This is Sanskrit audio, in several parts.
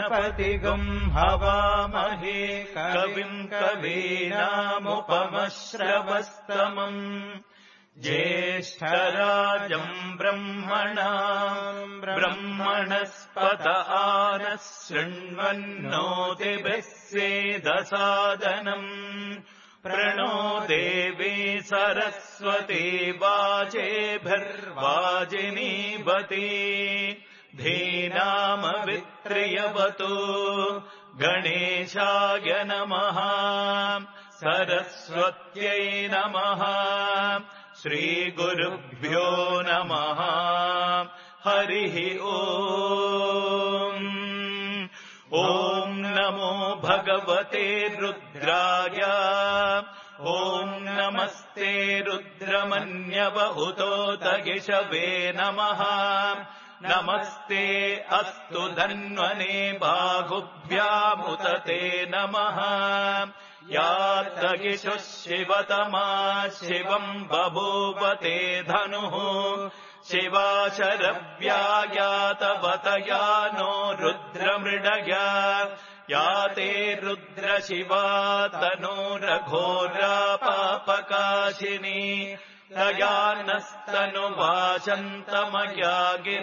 प्रजापतिगुम् हवामहे कविम् कवीनामुपमश्रवस्तमम् ज्येष्ठराजम् ब्रह्मणस्पत आनः शृण्वन्नोतिभिः सेदसादनम् प्रणो देवी सरस्वती वाजेभिर्वाजिनीवती धीनामवित्रियवतु गणेशाय नमः सरस्वत्यै नमः श्रीगुरुभ्यो नमः हरिः ओम् ॐ नमो भगवते रुद्राय ॐ नमस्ते रुद्रमन्यवहुतोदगिषवे नमः नमस्ते अस्तु धन्वने बाहुभ्यामुतते नमः यादगिषुः शिवतमा शिवम् बभूवते धनुः शिवा शरव्यायातवतया नो रुद्रमृडया याते रुद्रशिवा तनोरघोरापापकाशिनी तया नस्तनुवाशन्तमया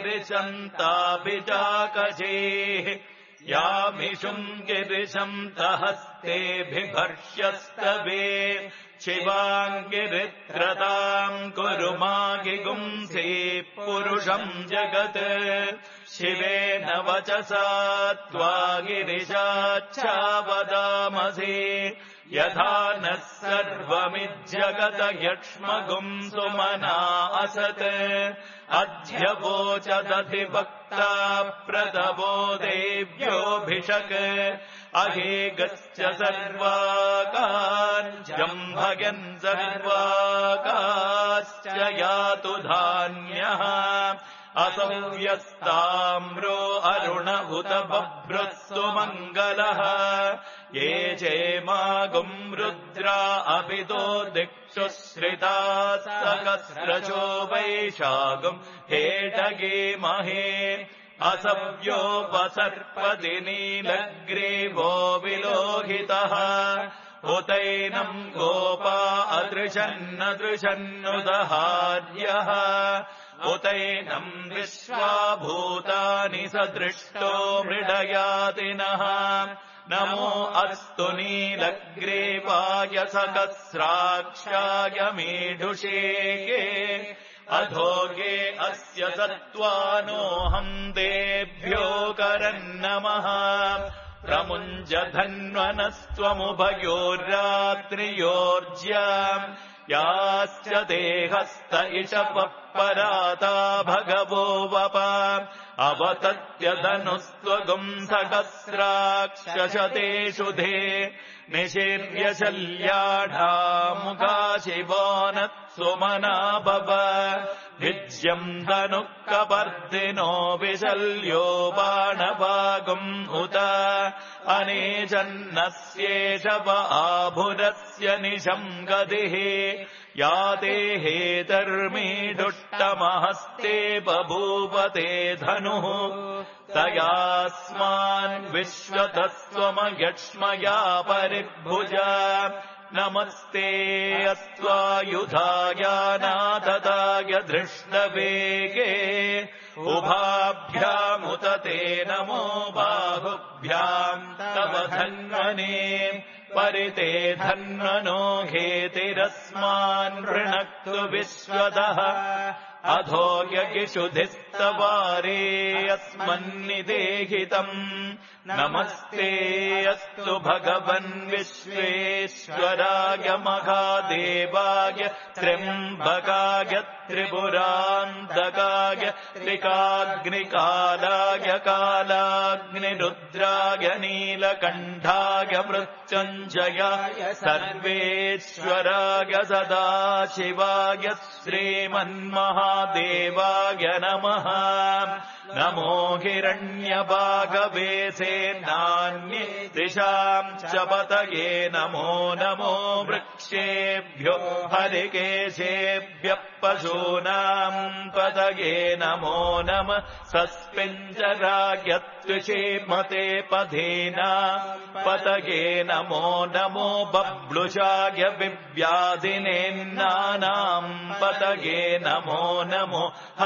गिरिशन्ताभिजाकशेः यामिषुम् गिरिशन्तहस्तेऽभिभर्ष्यस्तवे शिवाङ्गिरित्रताम् कुरु मागिगुंसे पुरुषम् जगत् शिवेन वचसा त्वा गिरिशाच्छावदामसि यथा नः सर्वमिज्जगत यक्ष्मगुम् सुमना असत् अध्यवोचदधिवक्ता प्रतवो देव्योऽभिषक् अहेगश्च सर्वाकार्यम् सर्वाकाश्च यातु धान्यः असव्यस्ताम्रो अरुण उत बभ्रस्तु मङ्गलः ये चेमागुम् रुद्रा अभितो दिक्षु श्रिताः सकस्रशो वैशागुम् हेटगे महे असव्योपसर्पति नीलग्रीवो विलोहितः उतैनम् गोपा अदृशन्नदृशन्नुदहार्यः उतैनम् विश्वाभूतानि सदृष्टो मृडयातिनः नमो अस्तु नीलग्रीवाय सहस्राक्षाय मेढुषेके अधोगे अस्य सत्त्वानोऽहम् देभ्यो करन्नमः प्रमुञ्जधन्वनस्त्वमुभयोर्रात्रियोर्ज्याम् याश्च देहस्त इषपः पराता भगवो वप अवतत्यधनुस्त्वगुम् सहस्राक्षशतेषु धे निशीर्यशल्याढामुगा शिवो नत्सुमना भव विज्यम् धनुः कपर्दिनो विशल्यो बाणभागुम् उत अनेजन्नस्येषव आभुरस्य निशम् गतिः याते हेतर्मीडुष्टमहस्ते बभूवते धनुः तयास्मान् विश्वतस्त्वमयक्ष्मया परिभुजा नमस्ते अस्त्वायुधाय नाददाय धृष्टवेगे उभाभ्यामुतते नमो बाहुभ्याम् तव धन्वने परिते धन्वनो हेतिरस्मान् वृणक्तु विश्वतः अधो यगिषुधिस्तवारे अस्मन्निदेहितम् नमस्ते अस्तु भगवन् विश्वेश्वराय महादेवाय त्र्यम्बकाय त्रिपुरान्तकाय त्रिकाग्निकालाय कालाग्निरुद्राय नीलकण्ठाय मृत्युञ्जयाय सर्वेश्वराय सदाशिवाय श्रीमन्महादेवाय नमः नमो हिरण्यभागवे सेनान्ये दिशाम् च पतये नमो नमो वृक्ष मनुष्येभ्यो हरिकेशेभ्यः पशूनाम् पतये नमो नमः सस्पिञ्जरायत्विषीमते पधीनाम् पतये नमो नमो बब्लुषाय विव्याधिनेन्नानाम् पतये नमो नमो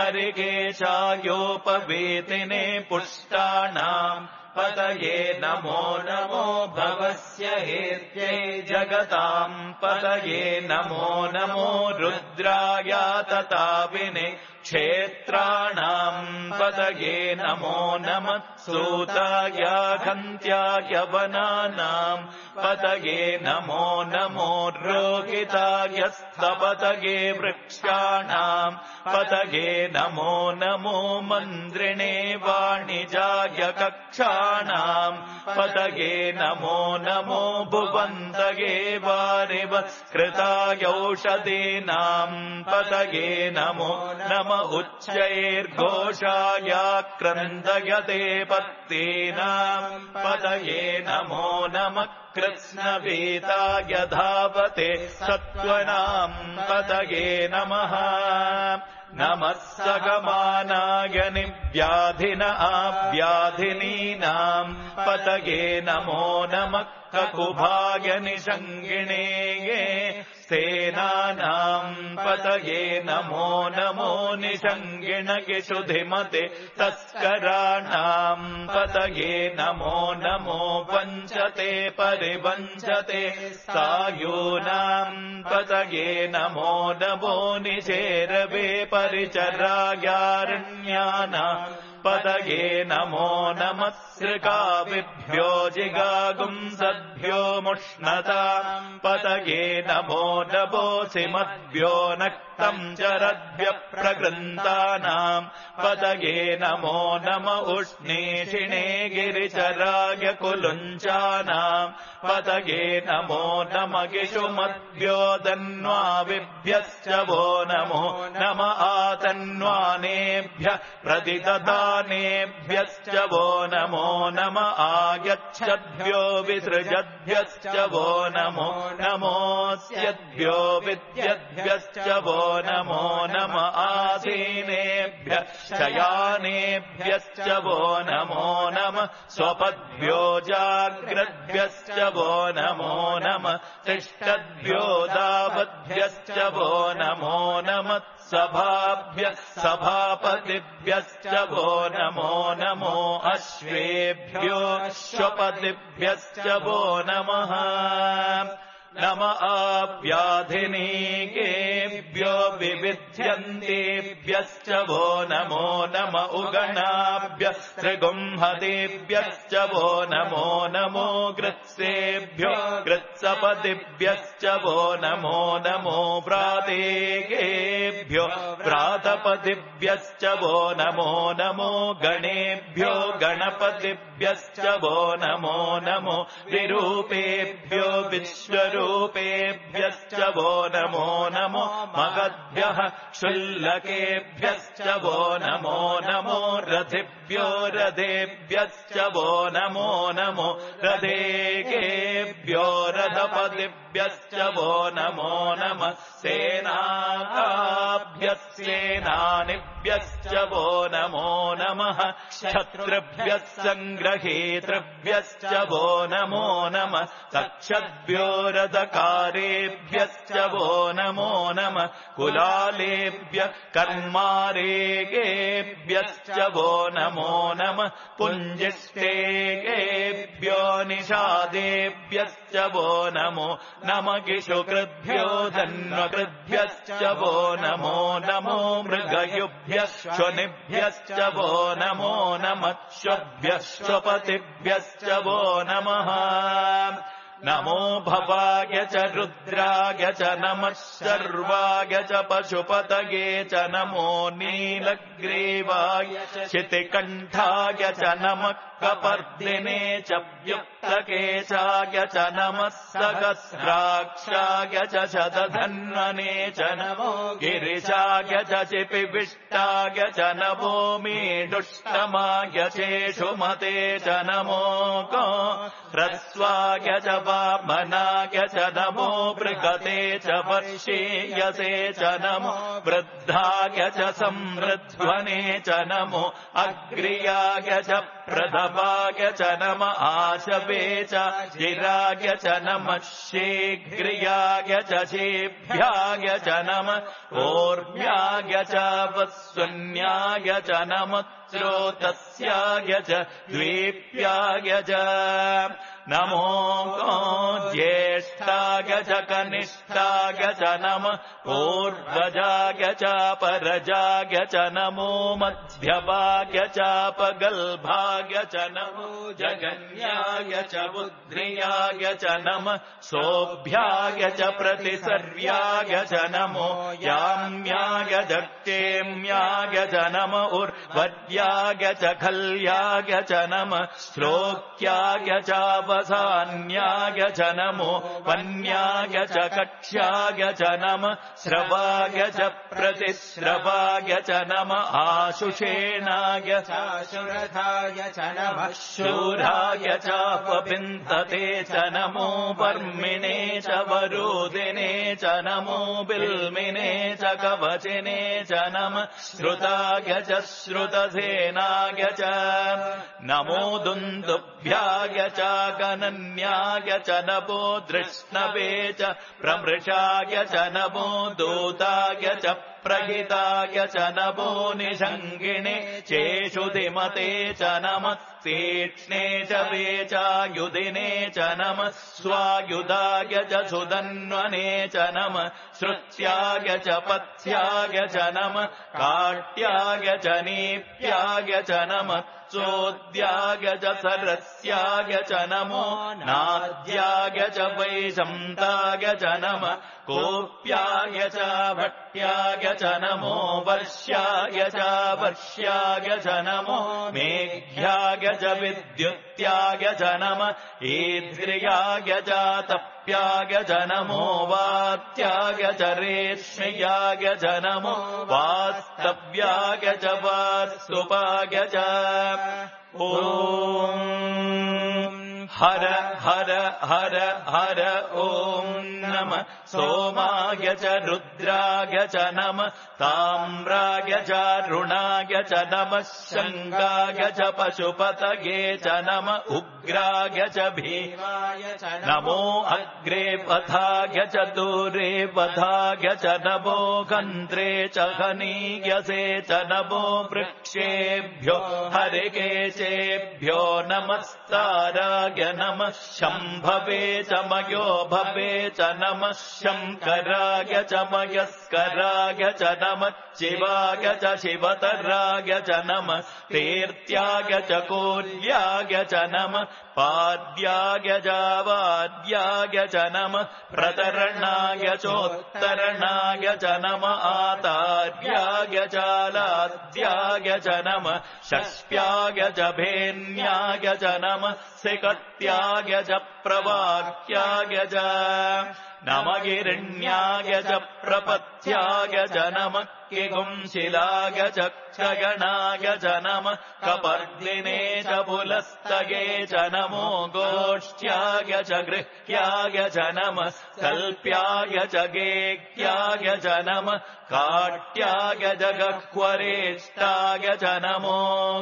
हरिकेशायोपवेतिने पुष्टाणाम् पतये नमो नमो भवस्य हेत्यै जगताम् पतये नमो नमो रुद्राय तताविने क्षेत्राणाम् पतये नमो नमः सूताय घन्त्याय वनानाम् पतये नमो नमो रोगिताय स्थपतये वृक्षाणाम् पतये नमो नमो मन्द्रिणे वाणिजाय कक्षाणाम् पतये नमो नमो भुवन्तये वारिवत्कृतायौषधीनाम् पतये नमो नम उच्चैर्घोषाय क्रन्दयते पत्तीनाम् पतये नमो नमः कृत्स्नवीताय धावते सत्त्वनाम् पतये नमः नमः सगमानाय निव्याधिन आव्याधिनीनाम् पतये नमो नमः ककुभाय निषङ्गिणे सेनानाम् पतये नमो नमो निषङ्गिणगिषुधिमते तस्कराणाम् पतये नमो नमो वञ्चते परिवञ्चते सायूनाम् पतये नमो नमो निचेरवे परिचरायारण्यानाम् पतये नमो नमः सृगाविभ्यो जिगागुंसद्भ्यो मुष्णताम् पतये नमो नमोऽसिमद्भ्यो नक्तम् चरद्भ्यः प्रगृन्तानाम् पतये नमो नम उष्णीषिणे गिरिचराय कुलुञ्चानाम् पतये नमो नम गिषुमद्भ्यो दन्वाविभ्यश्च वो नमो नम आतन्वानेभ्यः प्रतिददानेभ्यश्च वो नमो नम आगच्छद्भ्यो विसृजद्भ्यश्च वो नमो नमोऽस्यद्भ्यो विद्यद्भ्यश्च वो नमो नम आसीनेभ्यः शयानेभ्यश्च वो नमो नम स्वपद्भ्यो जाग्रद्भ्यश्च वो नमो नम तिष्ठद्भ्यो दावद्भ्यश्च वो नमो नम सभाभ्यः सभापतिभ्यश्च वो नमो नमो अश्वेभ्यो अश्वपतिभ्यश्च वो नमः नम आव्याधिनीकेभ्यो विविध्यन्तेभ्यश्च वो नमो नम उगणाभ्यः त्रिगुंहतेभ्यश्च वो नमो नमो गृत्सेभ्यो गृत्सपतिभ्यश्च वो नमो नमो व्रातेकेभ्यो व्रातपतिभ्यश्च वो नमो नमो गणेभ्यो गणपतिभ्यश्च वो नमो नमो विरूपेभ्यो विश्वरूपेभ्यश्च वो नमो नमो मगद्भ्यः क्षुल्लकेभ्यश्च वो नमो नमो रथिभ्यो रथेभ्यश्च वो नमो नमो रथेकेभ्यो रथपतिभ्यश्च वो नमो नमः सेनाकाभ्यः सेनानिभ्यश्च वो नमो नमः क्षत्रिभ्यः सङ्ग्रहेतृभ्यश्च वो नमो नमः तक्षद्भ्यो रथकारेभ्यश्च वो नमो नमः कुलालेभ्यः कर्मारेगेभ्यश्च वो नमो नमः पुञ्जिष्टेगेभ्यो निषादेभ्यश्च वो नमो नमः गिषुकृद्भ्यो धन्वकृद्भ्यश्च वो नमो नमो मृगयुभ्यः श्वनिभ्यश्च वो नमो नमः श्वभ्यः श्वपतिभ्यश्च वो नमः नमो भवाय च रुद्राय च नमः शर्वाय च पशुपतये च नमो नीलग्रीवाय शितिकण्ठाय च नमः कपर्दिने च व्युक्तकेशाय च नमः सहस्राक्षाय च शतधन्वने च नमो गिरिशाय च चिपिविष्टाय च नमो मीडुष्टमाय चेषुमते च नमो ह्रस्वाय च वामनाय च नमो बृहते च वर्षेयसे च नमो वृद्धाय च संवृध्वने च नमो अग्र्याय च प्रथमाय च नम आशवे च चिराय च नमः शीघ्र्याय च शेभ्याय च नमः ऊर्म्याय च वस्वन्याय च नमः स्रोतस्याय च द्वीप्याय च नमो ज्येष्ठाय च कनिष्ठाय च नमः पूर्वजाय च परजाय च नमो मध्यभाय च पगल्भाय च नमो जगन्याय च बुद्ध्याय च नमः सोभ्याय च प्रतिसर्याय च नमो याम्याय दक्षेम्याय च नम उर्वर्याय च खल्याय च नमः श्लोक्याय च वसान्याय च नमो वन्याय च कक्ष्याय च नमः श्रवाय च प्रतिश्रवाय च नमः आशुषेणाय च शुरथाय च नमः शूराय च पपिन्तते च नमो वर्मिणे च वरोदिने च नमो बिल्मिने च कवचिने च नमः श्रुताय च श्रुतसेनाय च नमो दुन्दुभ्याय च गणन्याय च नमो दृष्णवे च प्रमृषाय च नमो दूताय च प्रहिताय च नमो निषङ्गिणे चेषुधिमते च नमः तीक्ष्णे च वेचायुधिने च नमः स्वायुधाय च सुधन्वने च नमः श्रुत्याय च पथ्याय च नमः काट्याय च नीप्याय च नमः चोद्याय च सरस्याय च नमो नाद्याय च वैशन्ताय च नमः कोप्याय च भट्याय च नमो वर्ष्याय च वर्ष्याय च नमो मेघ्याय च विद्युत्याय च नमः ईद्रियाय च तप्याय च नमो वात्याय च रेश्म्याय च नमो वास्तव्याय च वास्तुपाय च ॐ हर हर हर हर ॐ नमः सोमाय च रुद्राय च नमः ताम्राय च रुणाय च नमः शङ्गाय च पशुपतये च नमः उग्राय च भीमाय च नमो अग्रे पथाय च दूरे पथाय च नमो गन्त्रे च हनीयसे च नमो वृक्षेभ्यो हरिकेशेभ्यो नमस्ताराय नमः शम्भवे च मयो भवे च नमः शङ्कराय च मयस्कराय च नमः शिवाय च शिवतराय च नमः तीर्थ्याय च कोल्याय च नमः पाद्याय च वाद्याय च नमः प्रतरणाय चोत्तरणाय च नमः आतार्याय च लाद्याय च नमः षष्प्याय च भेन्याय च नमः सिकत्याय च प्रवाक्याय च नमगिरिण्याय च प्रपथ्याय च नमः किगुंशिलाय च क्षगणाय च नमः कपर्दिने च पुलस्तये च नमो गोष्ठ्याय च गृह्याय च नमः कल्प्याय च गेह्याय च नमः काट्याय च गह्वरेष्टाय च नमो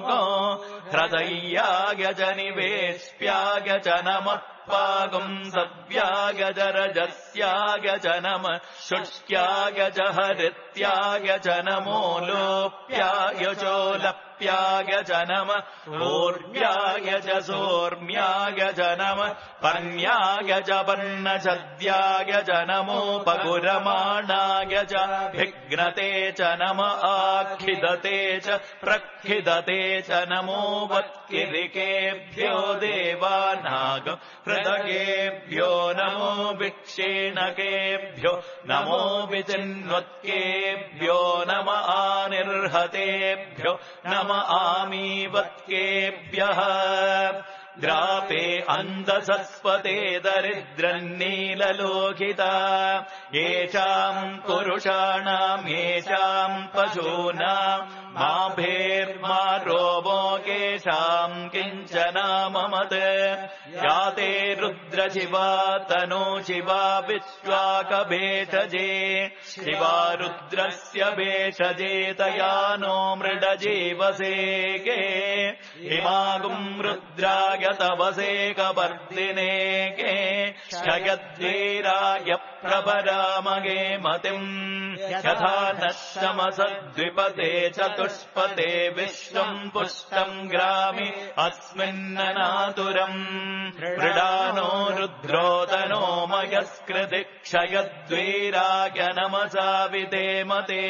हृदय्याय च निवेश्याय च नमः पागुंसव्याय च रजस्याय च नमः शुष्क्याय च हरित्याय च नमो लोप्याय चोलप्याय च नमः ऊर्व्याय च सोर्म्याय च नमः पर्ण्याय च पर्णछद्याय च नमो पगुरमाणाय च भिघ्नते च नमः आखिदते च प्रखिदते च नमो वत्किरिकेभ्यो देवानाग हृदयेभ्यो नमो विक्षेणकेभ्यो नमो विचिन्वत्केभ्यो नम आनिर्हतेभ्यो नम आमीवत्केभ्यः द्रापे अन्धसस्वते दरिद्रन्नीललोकिता येषाम् पुरुषाणाम् येषाम् पशूनाम् माभेर्मा रोमो येषाम् किञ्चनाममत् याते रुद्र रुद्रशिवा तनो शिवा विश्वाकभेषजे शिवा रुद्रस्य भेषजे तया नो मृडजीवसेके इमागुम् रुद्राय तवसेकवर्धिनेके क्षयद्वीराय प्रभरामगे मतिम् यथा नश्यमसद्विपते चतुष्पते विश्वम् पुष्टम् ग्रामि अस्मिन्ननातुरम् मृडानो रुद्रोदनो मयस्कृति क्षयद्वीराय नमसा विधेमते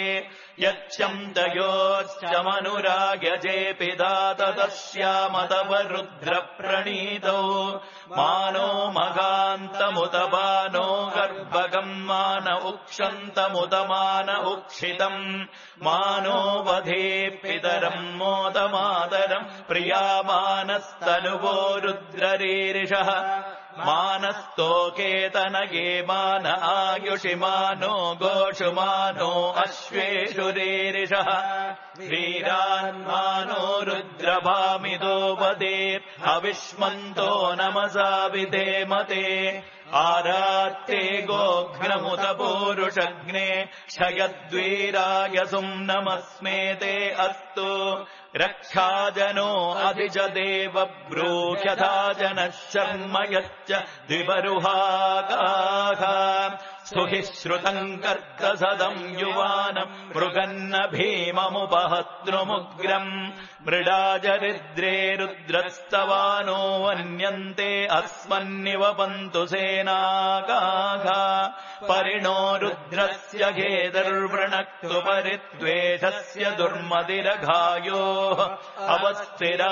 यच्छन्दयोश्चमनुराग्यजेऽपिदा ततस्यामतव रुद्रप्रणीतौ मानो मगान्तमुत बानो गर्भगम् मान उक्षन्तमुत मान उक्षितम् मानो वधे पितरम् मोदमातरम् प्रियामानस्तनुवो रुद्ररीरिषः मानस्तोकेतनये मान आयुषि मानो गोषुमानो अश्वेषु रीरिषः वीरान्मानो रुद्रभामिदो वदेत् अविष्मन्तो नमसा विधेमते आरात्ते गोघ्नमुत पूरुषग्ने क्षयद्वीराय सुम्नमस्मेते अस्तु रक्षाजनो अधिजदेव ब्रूह्यथा जनः शर्म यच्च द्विबरुहागाः स्तुहि श्रुतम् कर्कसदम् युवानम् मृगन्न भीममुपहत्नुमुग्रम् मृडाजरिद्रे रुद्रस्तवानो वन्यन्ते अस्मन्निवपन्तु सेनागाः परिणो रुद्रस्य घेदर्वृणक्तु परिद्वेषस्य दुर्मदिरघायोः अवस्थिरा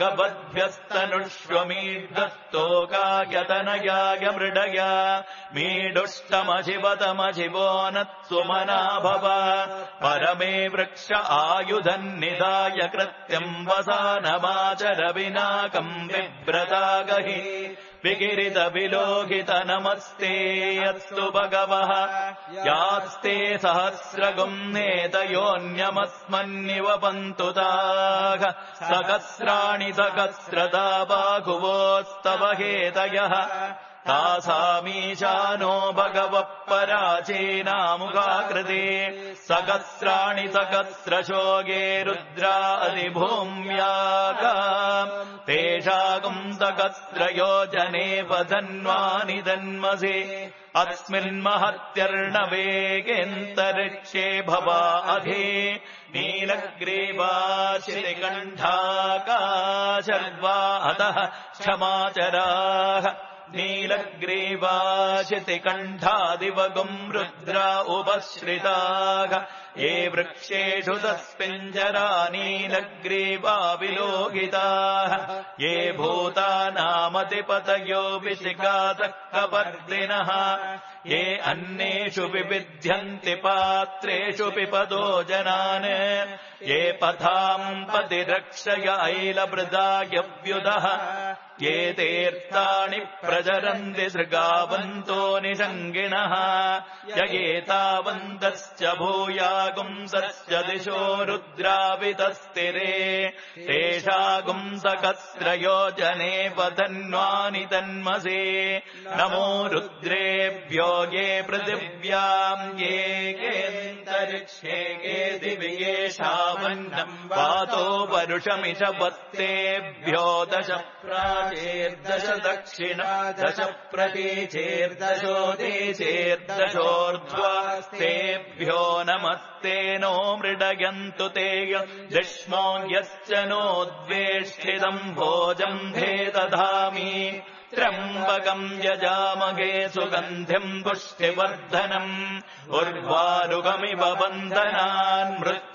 मगवद्भ्यस्तनुष्वमीढस्तोकायतनयाय मृडय मीडुष्टमशिवतमशिवो नत्सुमना भव परमे वृक्ष आयुधन्निधाय कृत्यम् वसानमाचर विनाकम् बिभ्रतागहि विकिरित विलोकित नमस्ते अस्तु भगवः यास्ते सहस्रगुम् नेतयोऽन्यमस्मन्निवपन्तु ताः सहस्राणि सहस्रदा बाहुवोस्तव हेतयः तासामीशानो भगवः पराचीनामुखाकृते सहस्राणि सहस्रशोगे रुद्रा अधिभूम्यागा तेषागुम् सहस्रयोजने वधन्वानि धन्मसि अस्मिन्महत्यर्णवेगेऽन्तरिक्षे भवा अधि नीलग्रीवाशितिकण्ठाका शर्वा अतः क्षमाचराः नीलग्रीवाशितिकण्ठादिवगुम् रुद्रा उपश्रिताः ये वृक्षेषु तस्मिञ्जरा नीलग्रीवा विलोकिताः ये भूतानामतिपतयो विशिखातः कपर्दिनः ये अन्नेषु विविध्यन्ति पात्रेषु पिपदो जनान् ये पथाम् पतिरक्षय ऐलभृदायव्युदः ये तीर्थाणि प्रचरन्ति सृगावन्तो निषङ्गिणः यगेतावन्तश्च भूयागुंसश्च दिशो रुद्रावितस्तिरे तेषागुंसकस्रयोजने वधन्वानि तन्मसे नमो रुद्रेभ्यो ये पृथिव्याम् ये केऽन्तरिक्षे के दिवि येषावन्नम् वातो वरुषमिषवत्तेभ्यो दश प्राचेर्दश दक्षिण दश प्रतीचेर्दशोदीचेर्दशोर्ध्वास्तेभ्यो नमस्ते नो मृडयन्तु ते दृष्मो यश्च नोद्वेष्टितम् भोजम् भे दधामि त्र्यम्बकम् यजामहे सुगन्धिम् पुष्टिवर्धनम् उर्वारुकमिव बन्धनान्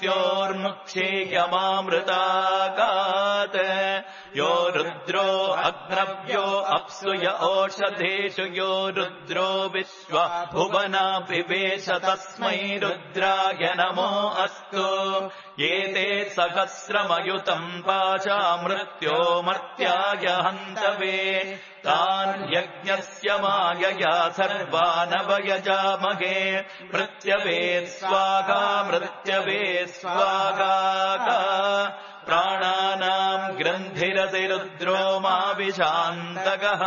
मृत्योर्मुक्षीयमामृतागात् यो रुद्रो अग्नव्यो अप्सुय ओषधेषु यो रुद्रो विश्व भुवना पिबेश तस्मै रुद्राय नमो अस्तु एते सहस्रमयुतम् पाशा मृत्यो मर्त्याय हन्तवे तान् यज्ञस्य मायया सर्वानवयजामहे मृत्यवे स्वाहा मृत्यवे स्वाहा प्राणानाम् ग्रन्थिरसि रुद्रो मा विशान्तकः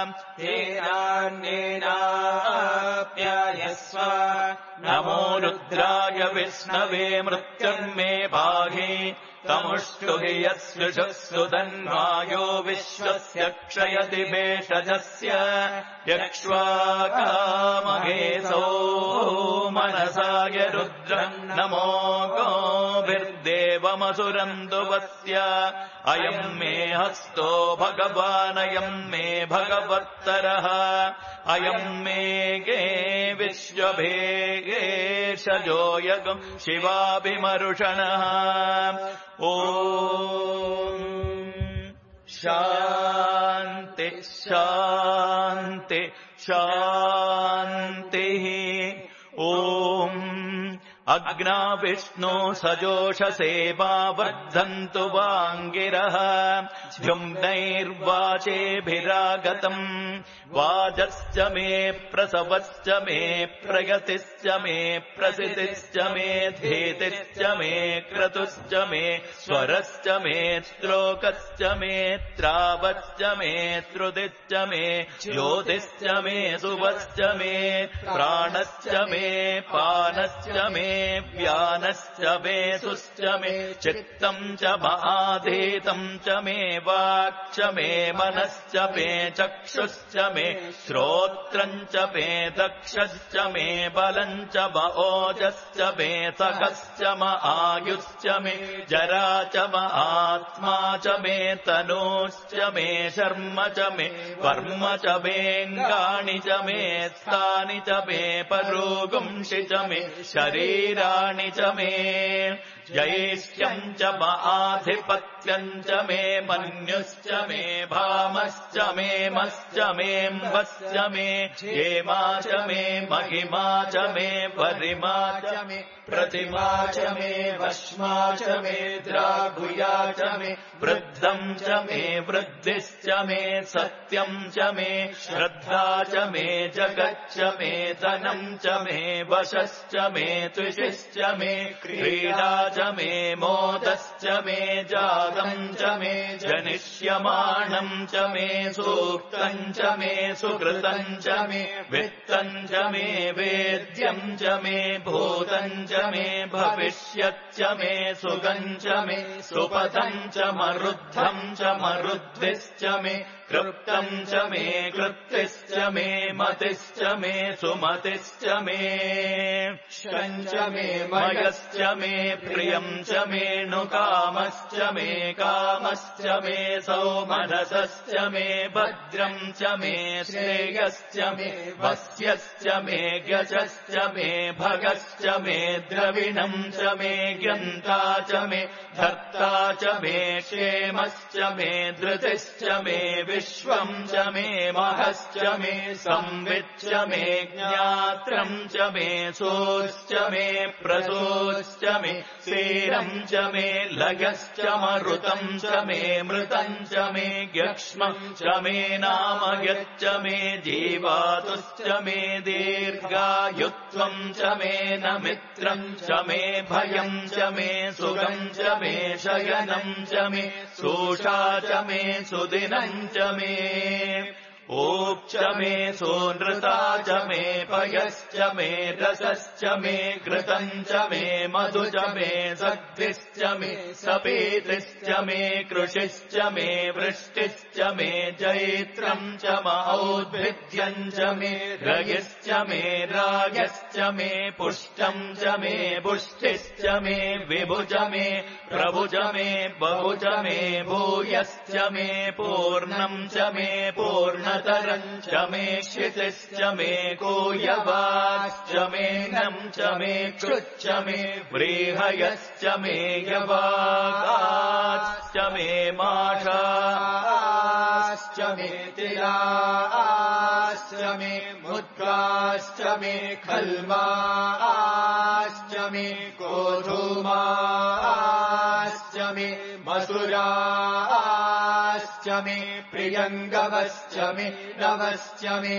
तेनान्येनाप्यायस्व नमो रुद्राय विष्णवे मृत्युर्मे पाहि तमुष्टुहि यस्युषस्सु तन्वायो विश्वस्य क्षयति भेषजस्य यक्ष्वाकामहेसो मनसाय रुद्रम् नमो गोभिर्देवमसुरन्दुवस्य अयम् मे हस्तो भगवानयम् मे भगवत्तरः अयम् मे गे विश्वभेगेशजोयगम् शिवाभिमरुषणः ॐ शान्ति शान्ति शान्तिः ॐ अग्ना विष्णो सजोषसेवा वर्धन्तु वाङ्गिरः द्युम्नैर्वाचेभिरागतम् वाजश्च मे प्रसवश्च मे प्रगतिश्च मे प्रसितिश्च मे धीतिश्च मे क्रतुश्च मे स्वरश्च मे श्लोकश्च मे त्रावश्च मे श्रुतिश्च मे ज्योतिश्च मे सुवश्च मे प्राणश्च मे पानश्च मे व्यानश्च मे सुश्च मे चित्तम् च महाधीतम् च मे वाक् च मे मनश्च मे चक्षुश्च मे श्रोत्रम् च मे दक्षश्च मे बलम् च ओजश्च मे सकश्च आयुश्च मे जरा च आत्मा च मे तनूश्च मे शर्म च मे कर्म च मेऽङ्गानि च मे स्थानि च मे परोगुंषि च मे शरीराणि च मे जैष्ठ्यम् च आधिपत्यम् च मे मन्युश्च मे भामश्च मे मश्च मेऽम्बश्च मे हेमा च मे महिमा च मे परिमा च मे प्रतिमा च मे वश्मा च मे द्रागुया च मे वृद्धम् च मे वृद्धिश्च मे सत्यम् च मे श्रद्धा च मे जगच्च मे धनम् च मे वशश्च मे तुषिश्च मे क्रीडा च मे मोदश्च मे जातम् च मे जनिष्यमाणम् च मे सूक्तम् च मे सुकृतम् च मे वित्तम् च मे वेद्यम् च मे भूतम् च मे भविष्यच्च मे सुगम् च मे सुपथम् च मरुद्धम् च मरुद्भिश्च मे कृप्तम् च मे कृत्तिश्च मे मतिश्च मे सुमतिश्च मे श्रम् च मे मयश्च मे प्रियम् च मे नुकामश्च मे कामश्च मे सौमनसश्च मे भद्रम् च मे श्रेयश्च मे वस्यश्च मे गजश्च मे भगश्च मे द्रविणम् च मे ग्यन्ता च मे धर्ता च मे क्षेमश्च मे धृतिश्च मे विश्वम् च मे महश्च मे संविच्च मे ज्ञात्रम् च मे सोश्च मे प्रसोश्च मे सीरम् च मे लयश्च मरुतम् च मे मृतम् च मे ग्यक्ष्मम् च मे नामयच्च मे जीवातुश्च मे दीर्घायुत्वम् च मे नमित्रम् च मे भयम् च मे सुगम् च मे शयनम् च मे सोषा च मे सुदिनम् च मे ओक्ष मे सोनृता च मे पयश्च मे रसश्च मे घृतम् च मे मधु च मे सद्भिश्च मे सपीतिश्च मे कृषिश्च मे वृष्टिश्च मे जैत्रम् च औद्भिद्यम् च मे रयश्च मे रागश्च मे पुष्टम् च मे पुष्टिश्च मे विभुज मे प्रभुज मे बहुज मे भूयश्च मे पूर्णम् च मे पूर्णतरम् च मे क्षितिश्च मे कूयवाश्च मे नम् च मे कृच्च मे व्रीहयश्च मे यवागाश्च मे माषाश्च मे तिलाश्च मे मुद्गाश्च मे खल्माश्च मे गोधूमाश्च मे मसुराश्च मे प्रियङ्गवश्च मे नवश्च मे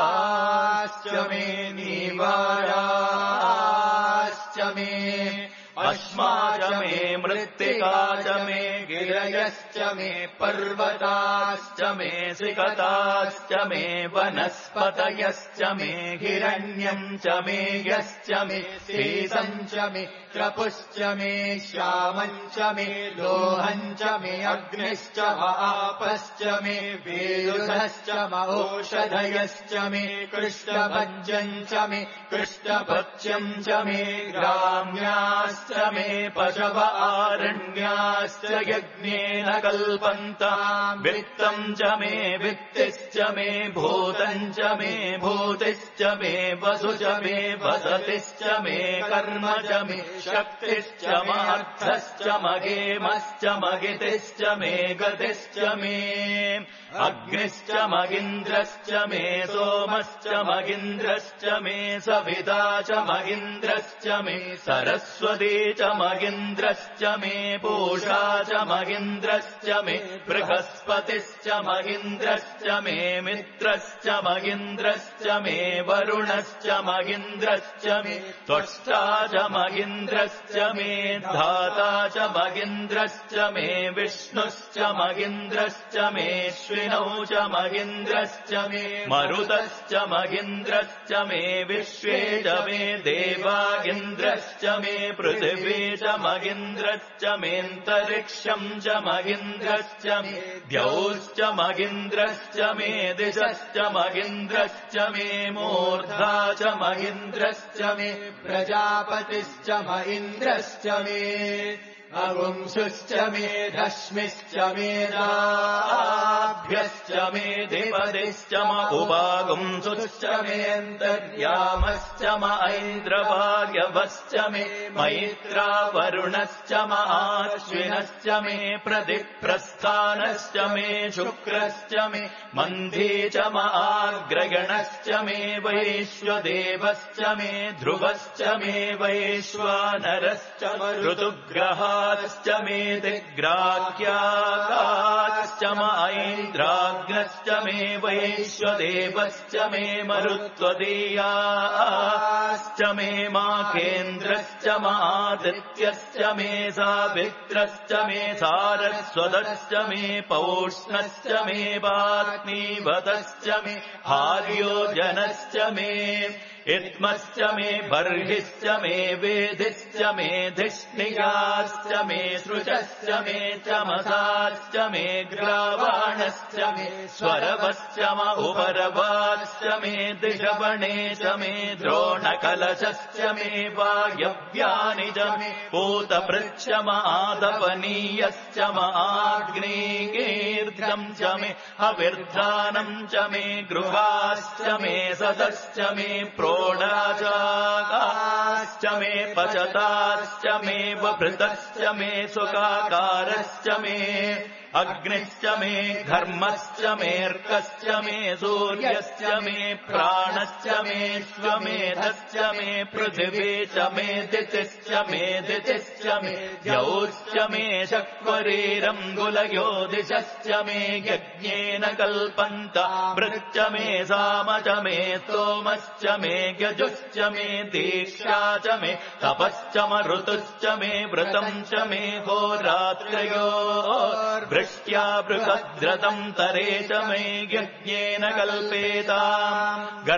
श्यामाकाश्च मे नीवाराश्च मे अश्मा च मे मृत्तिका च मे गिरयश्च मे पर्वताश्च मे सिकताश्च मे वनस्पतयश्च मे हिरण्यम् च मे यश्च मे शेषम् च मे त्रपुश्च मे श्यामम् च मे लोहम् च मे अग्निश्च आपश्च मे वेयुधश्च महोषधयश्च मे कृष्णभज्यम् च मे कृष्णभक्ष्यम् च मे ग्राम्याश्च मे पशव आरण्याश्च यज्ञेन कल्पन्ताम् वित्तम् च मे वित्तिश्च मे भूतम् च मे भूतिश्च मे वसु च मे वसतिश्च मे कर्म च मे शक्तिश्च मार्थश्च मगेमश्च मगितिश्च मे गतिश्च मे अग्निश्च मगिन्द्रश्च मे सोमश्च मगिन्द्रश्च मे सविता च मगिन्द्रश्च मे सरस्वती च मगिन्द्रश्च मे पूषा च मगिन्द्रश्च मे बृहस्पतिश्च मगिन्द्रश्च मे मित्रश्च मगिन्द्रश्च मे वरुणश्च मगिन्द्रश्च मे त्वष्टा च मगिन्द्रश्च मे धाता च मगिन्द्रश्च मे विष्णुश्च मगिन्द्रश्च मे श्विनौ च मगिन्द्रश्च मे मरुतश्च मगिन्द्रश्च मे विश्वे च मे देवागिन्द्रश्च मे पृथिवी च मगिन्द्रश्च मेऽन्तरिक्षम् च मगिन्द्रश्च मे द्यौश्च मगिन्द्रश्च मे दिशश्च मगिन्द्रश्च मे मूर्धा च मगिन्द्रश्च मे प्रजापतिश्च मगिन्द्रश्च मे अगुंसुश्च मे रश्मिश्च मे राभ्यश्च मे धिपतिश्च म उपागुंसुश्च मेऽन्तर्यामश्च म ऐन्द्रवायवश्च मे मैत्रा वरुणश्च म आश्विनश्च मे प्रतिप्रस्थानश्च मे शुक्रश्च मे मन्धी च म आग्रगणश्च मे वैश्वदेवश्च मे ध्रुवश्च मे वैश्वानरश्च ऋतुग्रहा मे दिग्राह्याश्च म ऐन्द्राग्नश्च मे वैश्वदेवश्च मे मरुत्वदीयाश्च मे माकेन्द्रश्च म आदित्यश्च मे सावित्रश्च मे सारस्वतश्च मे पौष्णश्च मे वाग्मीवतश्च मे हार्योजनश्च मे इत्मश्च मे बर्हिश्च मे वेदिश्च मे धिष्णियाश्च मे सृजश्च मे चमसाश्च मे ग्रावाणश्च मे स्वरवश्च म उपरवाश्च मे दिशवणे च मे द्रोणकलशश्च मे वायव्यानि च मे पूतपृच्छ म आदपनीयश्च म आग्नेयीर्घम् च मे हविर्धानम् च मे गृहाश्च मे सदश्च मे प्रोढाचागाश्च मे पचताश्च मे वभृतश्च मे सुखाकारश्च मे अग्निश्च मे घर्मश्च मेऽर्कश्च मे सूर्यश्च मे प्राणश्च मे श्वमेधश्च मे पृथिवी च मे दितिश्च मे दितिश्च मे द्यौश्च मे शक्वरीरङ्गुलयो दिशश्च मे यज्ञेन कल्पन्त मृच्च मे साम च मे स्तोमश्च मे यजुश्च मे दीक्षा च मे तपश्च म ऋतुश्च मे व्रतम् च मे होरात्रयो वृष्ट्या बृहद्रतम् तरे च मे यज्ञेन कल्पेताम्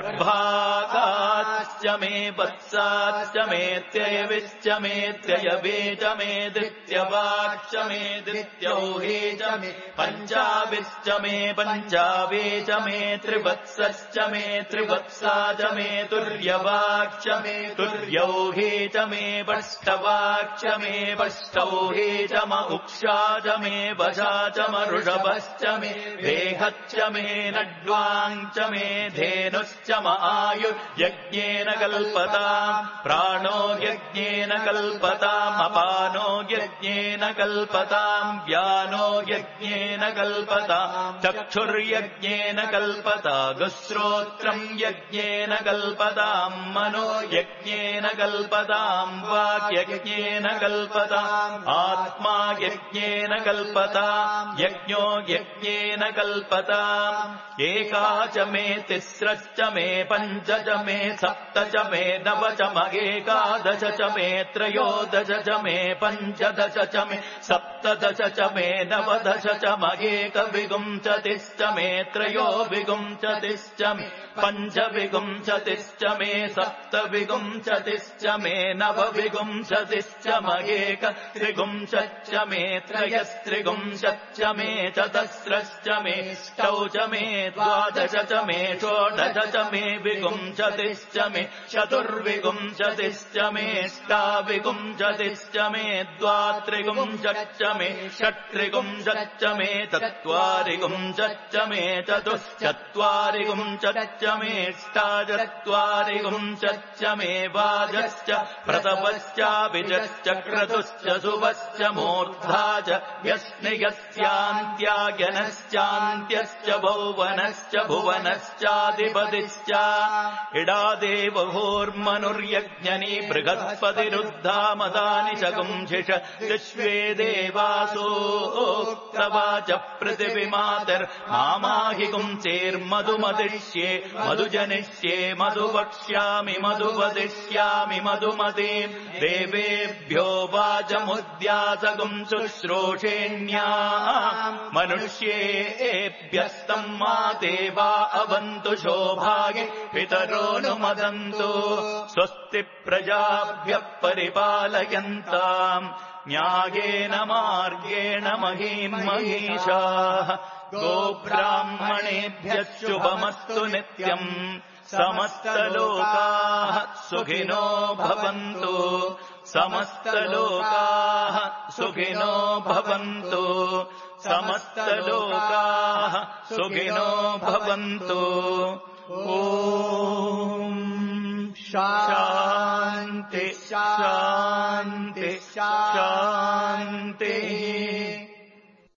गर्भागाश्च मे वत्साश्च मेत्ययविश्च मेत्ययवे च मे द्वित्यवाक्ष मे द्वित्यौहे च मे पञ्चाविश्च मे पञ्चावे च मे त्रिवत्सश्च मे त्रिवत्सा च मे तुर्यवाक्ष मे तुर्यौहे च मे पष्टवाक्ष मे पष्टौहे च म उक्षा च मे वशा च म ऋषभश्च मे देहच्च मे नड्वाञ्च मे धेनुश्च म आयुर्यज्ञेन कल्पताम् प्राणो यज्ञेन कल्पताम् अपानो यज्ञेन कल्पताम् व्यानो यज्ञेन कल्पताम् चक्षुर्यज्ञेन कल्पताम् श्रोत्रम् यज्ञेन कल्पताम् मनो यज्ञेन कल्पताम् वाक्यज्ञेन कल्पताम् आत्मा यज्ञेन कल्पताम् यज्ञो यज्ञेन कल्पताम् एका च मे तिस्रश्च मे पञ्च च मे सप्त च मे नव च म एकादश च मे त्रयोदश च मे पञ्चदश च मे सप्तदश च मे नवदश च म एकविंशतिश्च मे त्रयोविंशतिश्च मे पञ्चविंशतिश्च मे सप्तविंशतिश्च मे नवविंशतिश्च म एकत्रिंशच्च मे त्रयस्त्रिंशच्च मे चतस्रश्च मे अष्टौ च मे द्वादश च मे षोडश च मे विंशतिश्च मे चतुर्विंशतिश्च मे अष्टाविंशतिश्च मे द्वात्रिंशच्च मे षट्त्रिंशच्च मे चत्वारिंशच्च मे चतुश्चत्वारिंशच्च मे अष्टाचत्वारिंशच्च मे वाजश्च प्रथमश्चाभिजश्च क्रतुश्च शुभश्च मूर्धा च यस्नियस्यान्त्यायनश्चान्त्यश्च भुवनश्च भुवनश्चाधिपतिश्च इडादेवहोर्मनुर्यज्ञनी बृहस्पतिरुद्धामदानि शगुंशिष विश्वे देवासो उक्तवाच पृथिवीमातर्मामाहिकुं चेर्मधुमदिष्ये मधुजनिष्ये मधु वक्ष्यामि मधु वदिष्यामि मधुमतीम् देवेभ्यो वाचमुद्यासगुं शुश्रूषेण्या मनुष्येभ्यस्तम् मा देवा अवन्तु शोभागे पितरोऽनुमदन्तु स्वस्ति प्रजाभ्यः परिपालयन्ताम् न्यायेन मार्गेण महीम् महीषाः गोब्राह्मणेभ्यः शुभमस्तु नित्यम् समस्तलोकाः सुखिनो भवन्तु समस्तलोकाः सुखिनो भवन्तु समस्तलोकाः सुखिनो भवन्तु ॐ शान्ति शान्ति शान्तिः